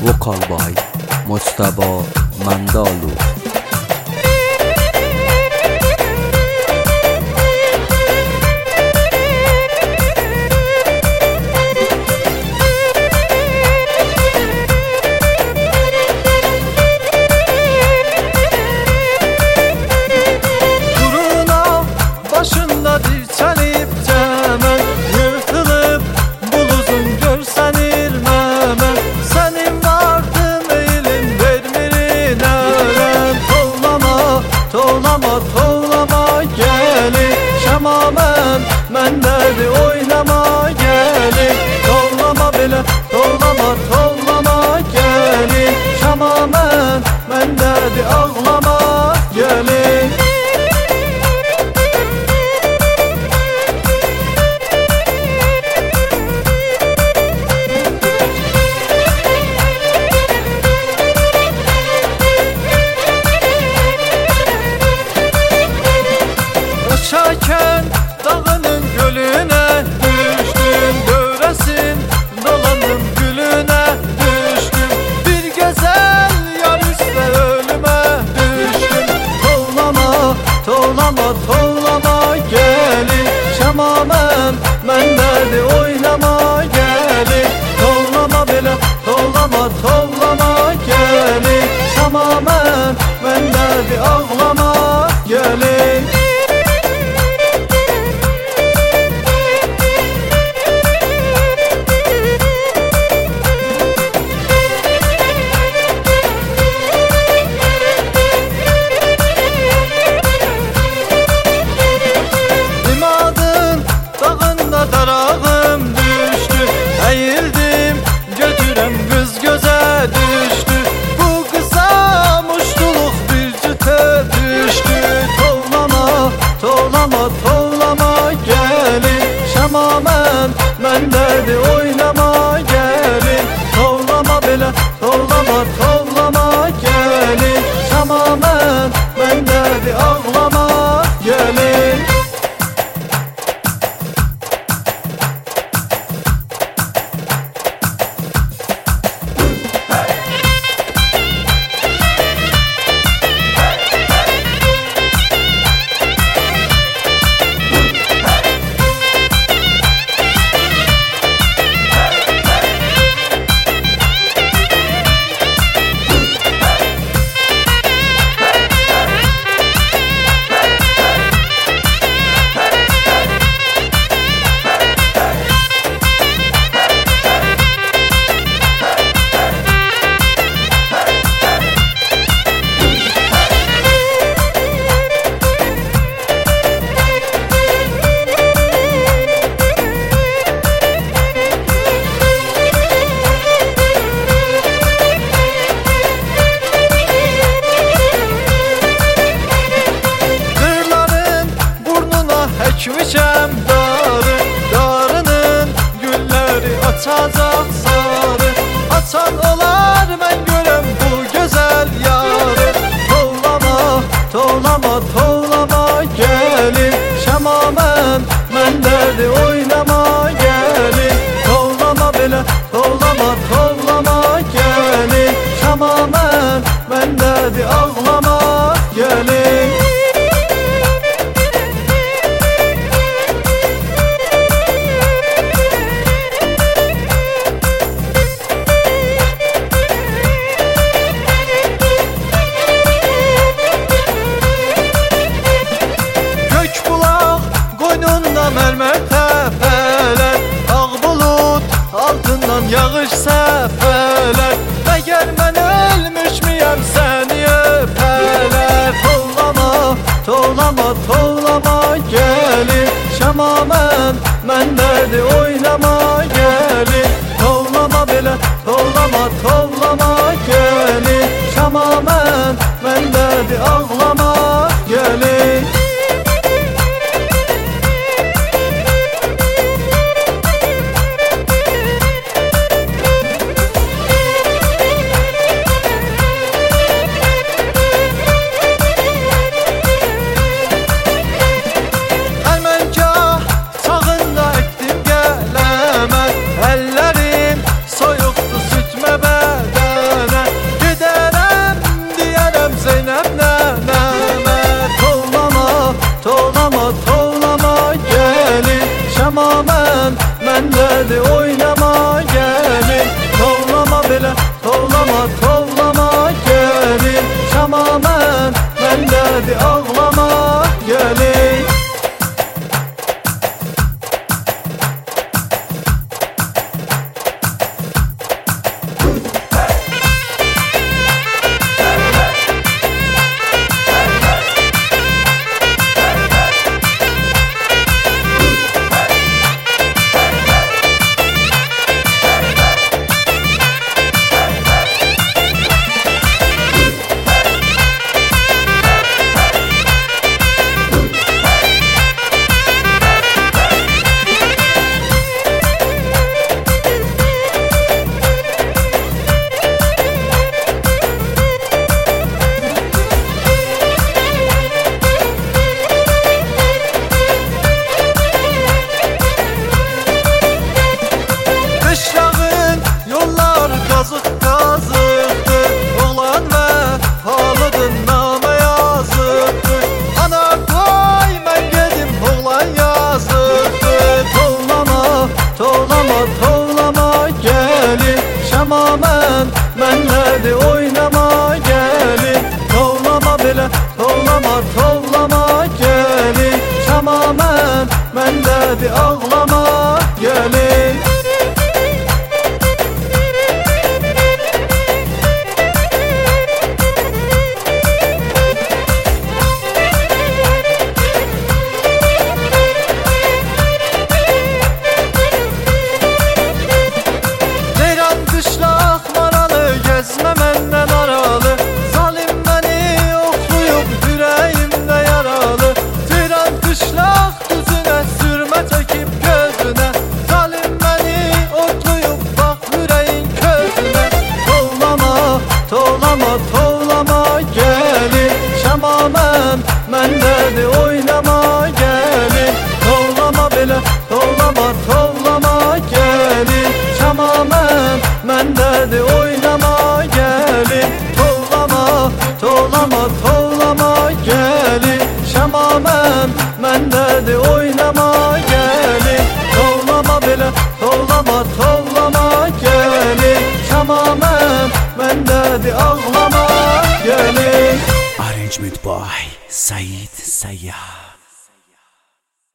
Vokal by Mujtaba Mandalu. Başında dirçəlib cəmən, yırtılıb buluzun görsən ilməmən. Sənin vardın eylin vermirin ərən. Tovlama gəlin şəmamən, məndədir oynama gəlin. Tovlama belə, tovlama gəlin şəmamən, məndədir ağlama gəlin. Şakən dağının gölünə düşdüm, dövrəsin dolandım gülünə düşdüm. Bir gözəl yar üstə ölümə düşdüm. Tovlama gəlin şəmamən, məndədir oynama gəlin. Tovlama belə, tovlama gəlin şəmamən, məndədir ağlama gəlin. Darağım düşdü, əyildim, götürəm qız gözə düşdü. Bu qıza muştuluq bir cütə düşdü. Tovlama gəlin şəmamən, məndədir oynama gəlin. Tovlama belə, tovlama gəlin şəmamən, məndədir ağlama gəlin. Çəkmişəm darının gülləri açacaq sarı. Açan olar mən görəm bu gözəl yarı. Tovlama gəlin şəmamən, məndədir oynama gəlin. Tovlama belə, tovlama gəlin şəmamən, məndədir ağlama gəlin. Mərmər təpələr, ağ bulut altından yağış səpələr. Məgər mən ölmüş müyəm səni öpələr. Tovlama gəlin şəmamən, məndədir oynama gəlin. Tovlama belə, tovlama gəlin şəmamən, məndədir ağlama gəlin. Əllərin soyuqdur sütmə bədə məndədir oynama gəlin. Tovlama belə, tovlama, tovlama gəlin. Şama məndədir ağlama gəlin. Qışlağın yollar qazıq qazıqdır. Oğlan vəfalıdır, namə yazıqdır. Ana qoy mən gedim, oğlan yazıqdır. Tovlama, tovlama, tovlama gəlin. Şama məndədir oynama gəlin. Tovlama belə, tovlama, tovlama gəlin. Şama məndədir ağlama gəlin. Qışlaq maralı, gəzmə məndən aralı. Zalim məni oxuyub, ürəyimdə yaralı. Ceyran qışlaq düzünə, sürmə çəkib gözünə. Zalim məni oxuyub, bax ürəyin közünə. Tovlama, tovlama, tovlama gəlin. Şama məndədir oynama gəlin. Tovlama belə, tovlama, tovlama gəlin. Şama məndədir oynama gəlin. Tovlama, tovlama, tovlama gəlin. Şama məndədir oynama gəlin. Tovlama belə, tovlama, tovlama gəlin. Şama məndədir ağlama gəlin. Arrangement by Said Sayyar.